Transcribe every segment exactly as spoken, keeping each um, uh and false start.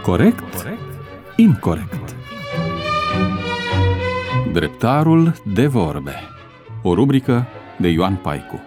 Corect? Incorect. Dreptarul de vorbe. O rubrică de Ioan Paicu.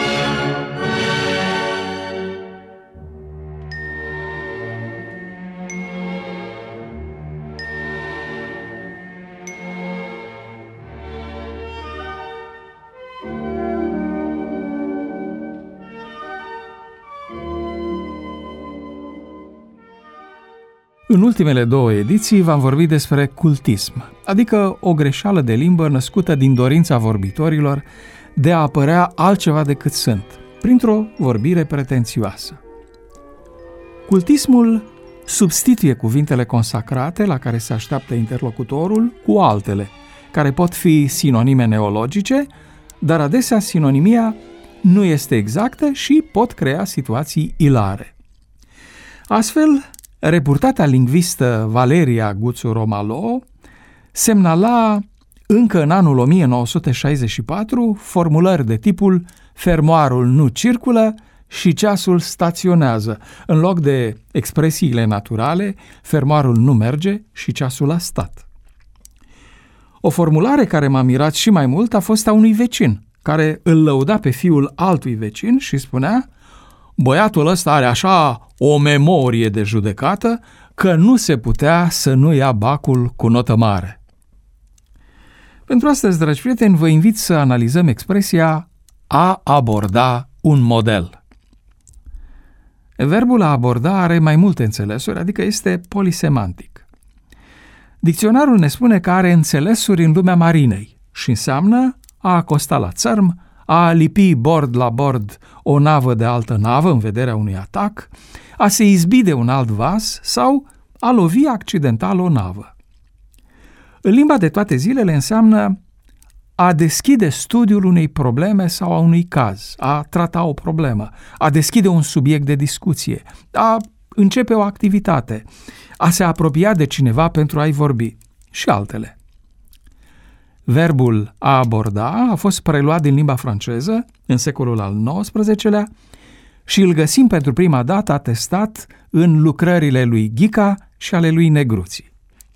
În ultimele două ediții v-am vorbit despre cultism, adică o greșeală de limbă născută din dorința vorbitorilor de a apărea altceva decât sunt, printr-o vorbire pretențioasă. Cultismul substituie cuvintele consacrate la care se așteaptă interlocutorul cu altele, care pot fi sinonime neologice, dar adesea sinonimia nu este exactă și pot crea situații ilare. Astfel, reputata lingvistă Valeria Guțu-Romalo semnala încă în anul o mie nouă sute șaizeci și patru formulări de tipul fermoarul nu circulă și ceasul staționează, în loc de expresiile naturale fermoarul nu merge și ceasul a stat. O formulare care m-a mirat și mai mult a fost a unui vecin, care îl lăuda pe fiul altui vecin și spunea: băiatul ăsta are așa o memorie de judecată că nu se putea să nu ia bacul cu notă mare. Pentru astăzi, dragi prieteni, vă invit să analizăm expresia a aborda un model. Verbul a aborda are mai multe înțelesuri, adică este polisemantic. Dicționarul ne spune că are înțelesuri în lumea marinei și înseamnă a acosta la țărm, a lipi bord la bord o navă de altă navă în vederea unui atac, a se izbi de un alt vas sau a lovi accidental o navă. În limba de toate zilele înseamnă a deschide studiul unei probleme sau a unui caz, a trata o problemă, a deschide un subiect de discuție, a începe o activitate, a se apropia de cineva pentru a-i vorbi și altele. Verbul a aborda a fost preluat din limba franceză în secolul al nouăsprezecelea și îl găsim pentru prima dată atestat în lucrările lui Ghica și ale lui Negruții.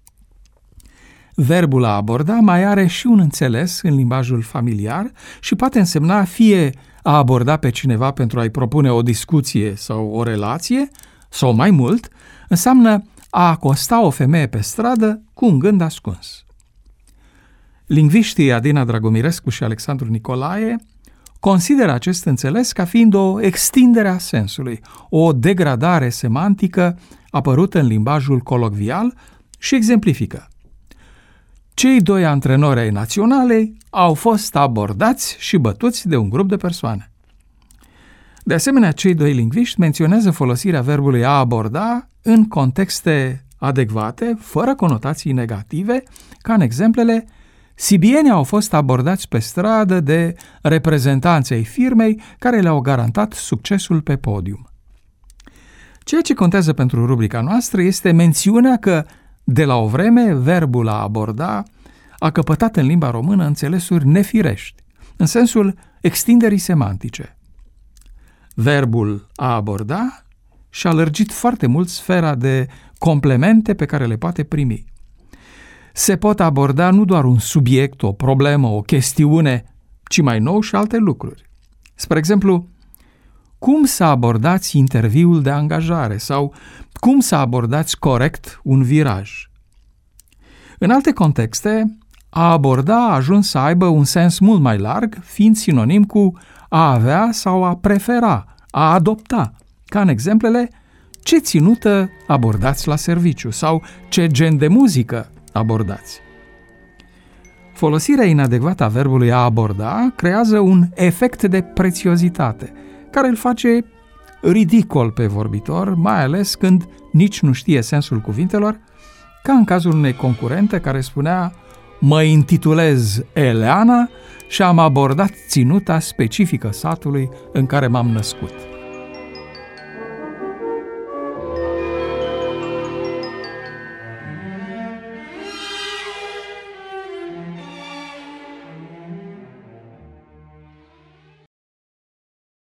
Verbul a aborda mai are și un înțeles în limbajul familiar și poate însemna fie a aborda pe cineva pentru a-i propune o discuție sau o relație, sau mai mult, înseamnă a acosta o femeie pe stradă cu un gând ascuns. Lingviștii Adina Dragomirescu și Alexandru Nicolae consideră acest înțeles ca fiind o extindere a sensului, o degradare semantică apărută în limbajul colocvial și exemplifică. Cei doi antrenori ai Naționalei au fost abordați și bătuți de un grup de persoane. De asemenea, cei doi lingviști menționează folosirea verbului a aborda în contexte adecvate, fără conotații negative, ca în exemplele: sibienii au fost abordați pe stradă de reprezentanții ai firmei care le-au garantat succesul pe podium. Ceea ce contează pentru rubrica noastră este mențiunea că, de la o vreme, verbul a aborda a căpătat în limba română înțelesuri nefirești, în sensul extinderii semantice. Verbul a aborda și-a lărgit foarte mult sfera de complemente pe care le poate primi. Se pot aborda nu doar un subiect, o problemă, o chestiune, ci mai nou și alte lucruri. Spre exemplu, cum să abordați interviul de angajare sau cum să abordați corect un viraj. În alte contexte, a aborda a ajuns să aibă un sens mult mai larg, fiind sinonim cu a avea sau a prefera, a adopta, ca în exemplele ce ținută abordați la serviciu sau ce gen de muzică abordați. Folosirea inadecvată a verbului a aborda creează un efect de prețiozitate, care îl face ridicol pe vorbitor, mai ales când nici nu știe sensul cuvintelor, ca în cazul unei concurente care spunea: mă intitulez Eleana și am abordat ținuta specifică satului în care m-am născut.